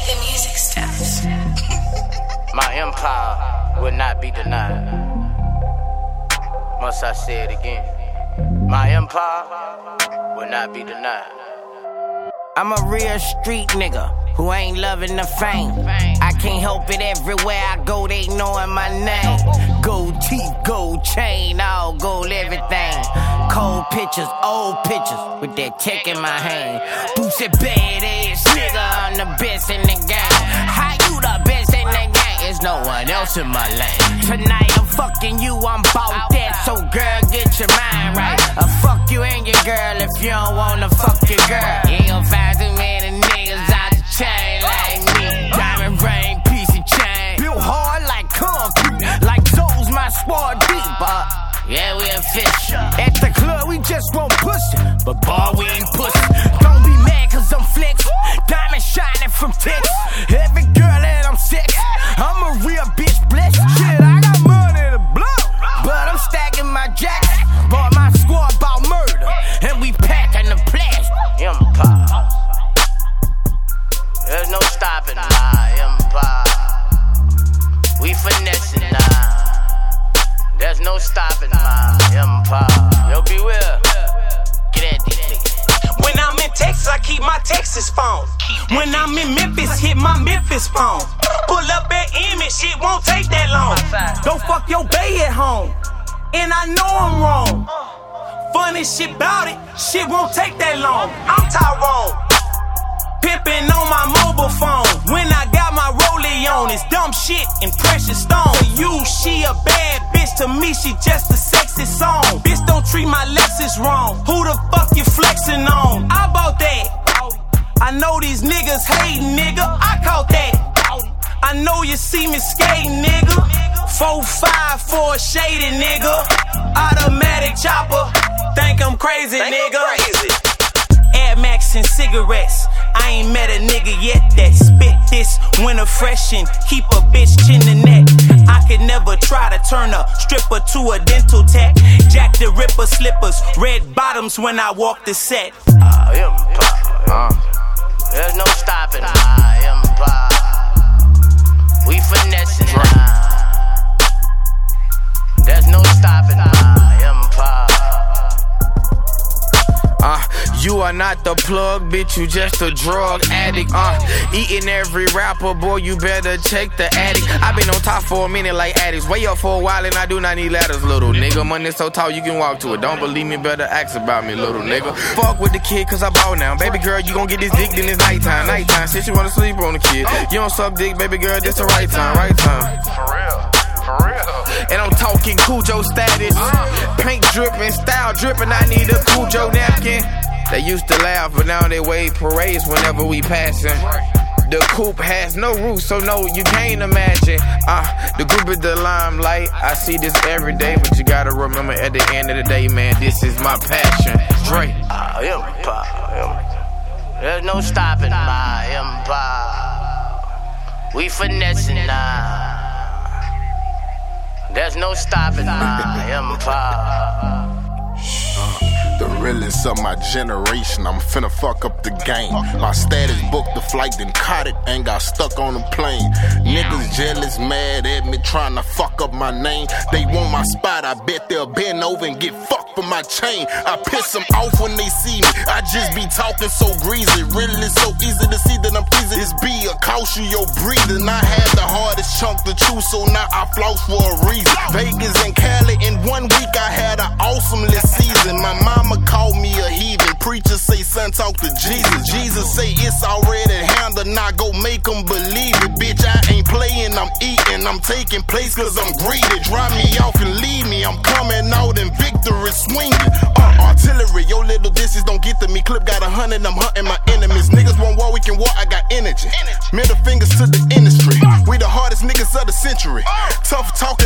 the music stops. My empire will not be denied. Must I say it again? My empire will not be denied. I'm a real street nigga who ain't loving the fame. I can't help it, everywhere I go, they knowing my name. Gold teeth, gold chain, all gold everything. Cold pictures, old pictures, with that tech in my hand. Boosie badass nigga, I'm the best in the game. How you the best in the game? There's no one else in my lane. Tonight I'm fucking you, I'm bout that, so girl, get your mind right. I'll fuck you and your girl if you don't wanna fuck your girl. You ain't gon' find too many niggas out the chain like me. Diamond ring, piece of chain, built hard like concrete, like Zoe's my squad deep. Yeah, we official. At the club, we just won't push it, but bar, we ain't pussy. Don't be mad cause I'm flex. Diamond shining from Texas. Every girl that I'm sex, I'm a real bitch blessed. Shit, I got money to blow, but I'm stacking my jacks. Bought my squad about murder, and we packing the plastic. Empire. There's no stopping my empire. We finessing now. There's no stopping my empire. Yo, beware. Get at these niggas. When I'm in Texas, I keep my Texas phone. When I'm in Memphis, hit my Memphis phone. Pull up at Emmett, shit won't take that long. Don't fuck your bae at home, and I know I'm wrong. Funny shit about it, shit won't take that long. I'm Tyrone, pimpin' on my mobile phone. When I got my rollie on, it's dumb shit and precious stone. To you, she a bad bitch. To me, she just a sexy song. Bitch, don't treat my Lexus wrong. Who the fuck you flexing on? I bought that. I know these niggas hating, nigga. I caught that. I know you see me skating, nigga. 4-5 for a shady nigga. Automatic chopper. Think I'm crazy, nigga. Air Max and cigarettes. I ain't met a nigga yet that spit this winter fresh and keep a bitch chin the neck. I could never try to turn a stripper to a dental tech. Jack the Ripper slippers, red bottoms when I walk the set. There's no stopping my empire. We finessing now. There's no stopping my empire. You are not the plug, bitch, you just a drug addict. Eating every rapper, boy, you better check the addict. I been on top for a minute like addicts. Way up for a while and I do not need ladders, little nigga. Money so tall you can walk to it. Don't believe me, better ask about me, little nigga. Fuck with the kid cause I bought now. Baby girl, you gon' get this dick then it's nighttime. Nighttime, since you wanna sleep on the kid. You don't suck dick, baby girl, this the right time, right time. For real. And I'm talking Cujo status. Paint dripping, style dripping, I need a Cujo napkin. They used to laugh, but now they wave parades whenever we passing. The coupe has no roof, so no, you can't imagine. The group is the limelight. I see this every day, but you gotta remember at the end of the day, man, this is my passion. Dre. There's no stopping my empire. We finessing now. There's no stopping my empire. The realest of my generation, I'm finna fuck up the game. My status booked the flight, then caught it, and got stuck on the plane. Niggas jealous, mad at me, tryna fuck up my name. They want my spot, I bet they'll bend over and get fucked for my chain. I piss them off when they see me, I just be talking so greasy. Really so easy to see that I'm pleasing. This be a caution, your breathing. I had the hardest chunk to chew, so now I floss for a reason. Vegas and Cali, in 1 week I had an awesome little season. My mama call me a heathen. Preachers say, son, talk to Jesus. Jesus say it's already handled, now go make them believe it. Bitch, I ain't playing, I'm eating, I'm taking place cause I'm greedy. Drop me off and leave me, I'm coming out in victory swinging. Artillery, your little disses don't get to me. Clip got 100, I'm hunting my enemies. Niggas want war, we can war, I got energy. Middle fingers to the industry. We the hardest niggas of the century. Tough talk